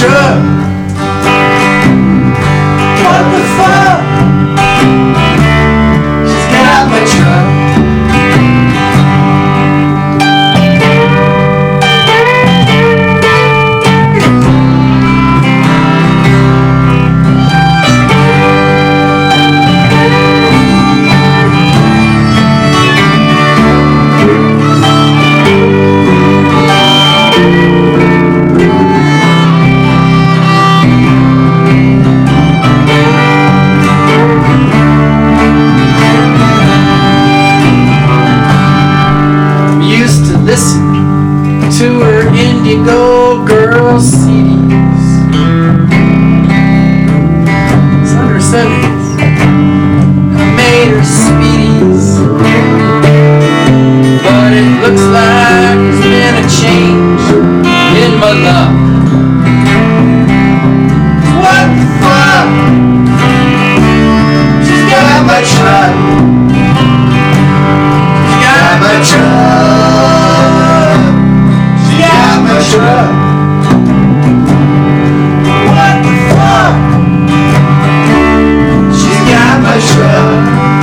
truck. What the fuck? She's got my truck. Listen to her Indigo Girl CDs. Sunday Sundays, I made her speedies. But it looks like there's been a change in my luck. What the fuck? She's got my truck. She's got my truck. Truck. What the fuck? She's got my truck.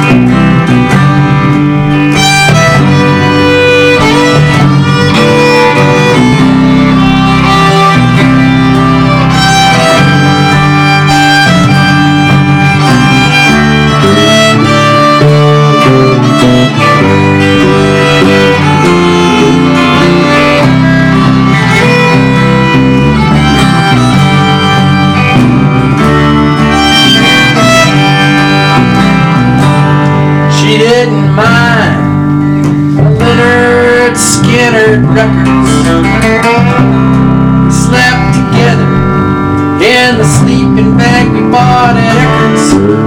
She didn't mind the Leonard Skinner records. We slept together in the sleeping bag we bought at Eckerd's.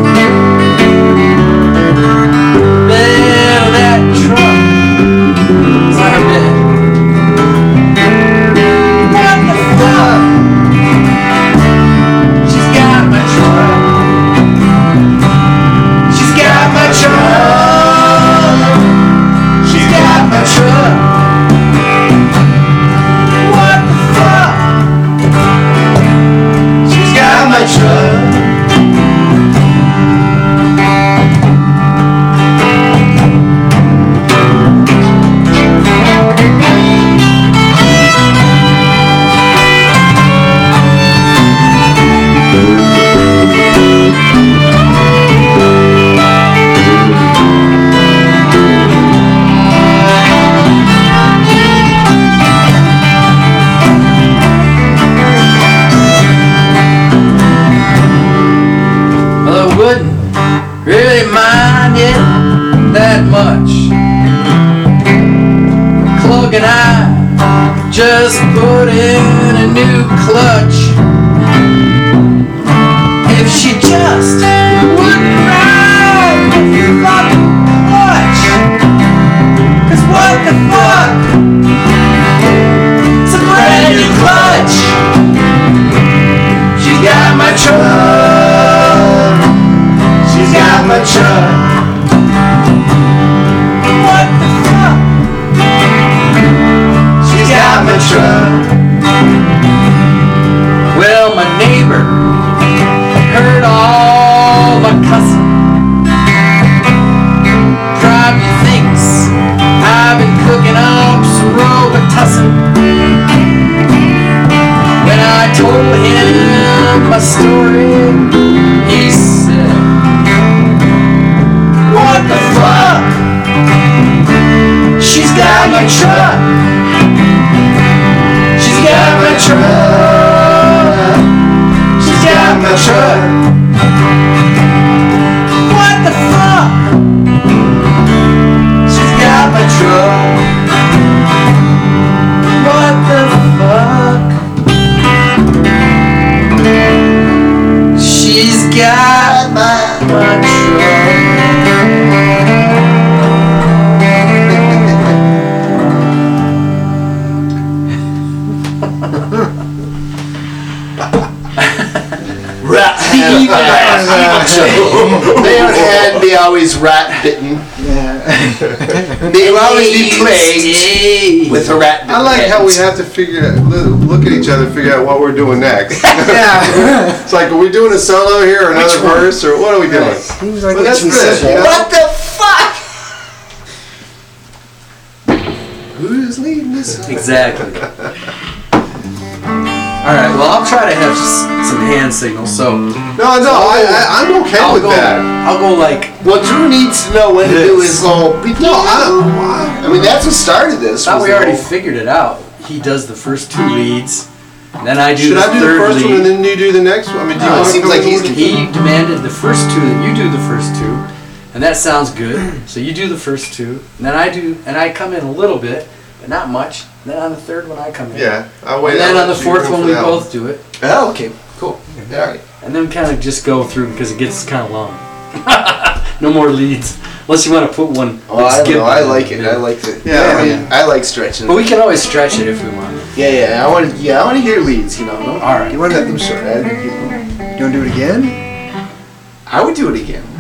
Bed of that truck was our bed. What the fuck? She's got my truck. She's got my truck. Truck. What the fuck? She's got my truck. Wouldn't really mind it that much. Clug and I just put in a new clutch. If she just wouldn't ride the fucking clutch. 'Cause what the fuck? It's a brand new clutch. She's got my truck. She's got my truck. What the fuck? She's got my truck. Well, my neighbor heard all my cussing. Probably thinks I've been cooking up some Robitussin. When I told him my story, he said, what the fuck? She's got my truck. She's got my truck. She's got my truck. What the fuck? She's got my truck. What the fuck? She's got my truck. Their hand be always rat bitten. Yeah. They will always be plagued with a rat. I like how we have to look at each other, and figure out what we're doing next. Yeah. It's like, are we doing a solo here, or another verse, or what are we doing? He was like, But that's good. You know? What the fuck? Who's leading this? Exactly. Alright, well, I'll try to have some hand signals, so No, I'm okay I'll with go, that. I'll go like, What Drew needs to know when to do his whole. No, I mean, that's what started this. I thought was we the already whole- figured it out. He does the first 2 leads, then I do Should the I do the third first lead. one and then you do the next one? I mean, do you No, want it to seems come like in he's with- He demanded the first 2 that you do the first 2, and that sounds good. So you do the first 2, and then I do, and I come in a little bit, but not much. And then on the third one I come in. Yeah, I'll wait. And then I'll on the let you fourth go one for we that both do it, Oh, okay, cool. All right. and then kind of just go through because it gets kind of long. No more leads, unless you want to put one. Oh, I don't know. I like it. I like it. Yeah, I mean, I like stretching. But we can always stretch it if we want. Yeah. I want to hear leads. You know. No? All right. You want to have them short. You want to do it again? I would do it again.